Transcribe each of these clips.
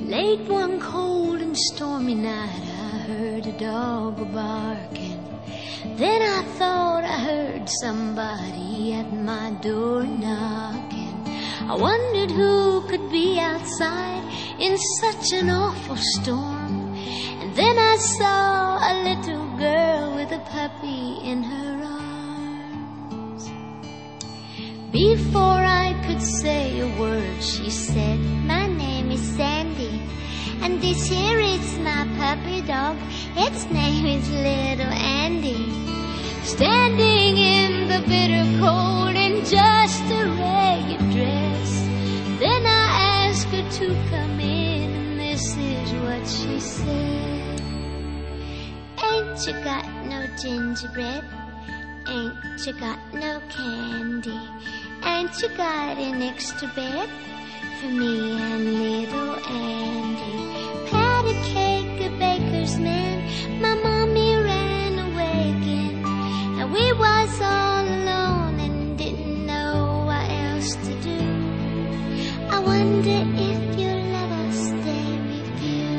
Late one cold and stormy night, I heard a dog barking. Then I thought I heard somebody at my door knocking. I wondered who could be outside in such an awful storm. And then I saw a little girl with a puppy in her arms. Before I could say a word, she said, "My name is Sandy, and this here is my puppy dog. Its name is Little Andy." Standing in the bitter cold in just a ragged dress, then I asked her to come in, and this is what she said. "Ain't you got no gingerbread? Ain't you got no candy? Ain't you got an extra bed for me and Little Andy?" Pat a cake, a baker's man, my mommy ran away again, and we was all alone and didn't know what else to do. I wonder if you'll let us stay with you.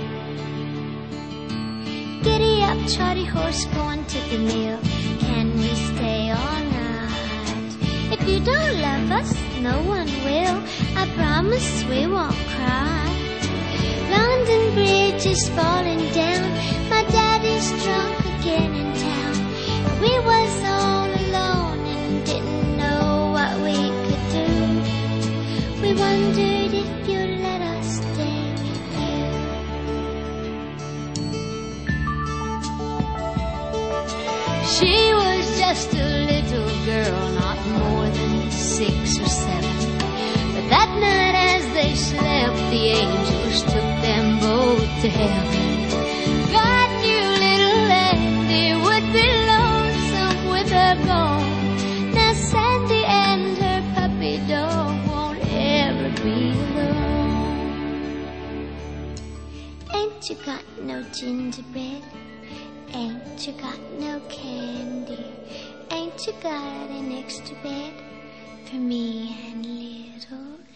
Giddy up, trotty horse, going to the mill. Can we stay all night? If you don't love us, no one will. I promise we won't cry. London Bridge is falling down. My daddy's drunk again in town. We was all alone and didn't know what we could do. We wondered if you'd let us stay with you. She was just a little girl, not more than 6 or 7. But that night as they slept, the angels took them both to heaven. God knew Little Andy would be lonesome with her gone. Now Sandy and her puppy dog won't ever be alone. Ain't you got no gingerbread? Ain't you got no candy? Ain't you got an extra bed for me and Little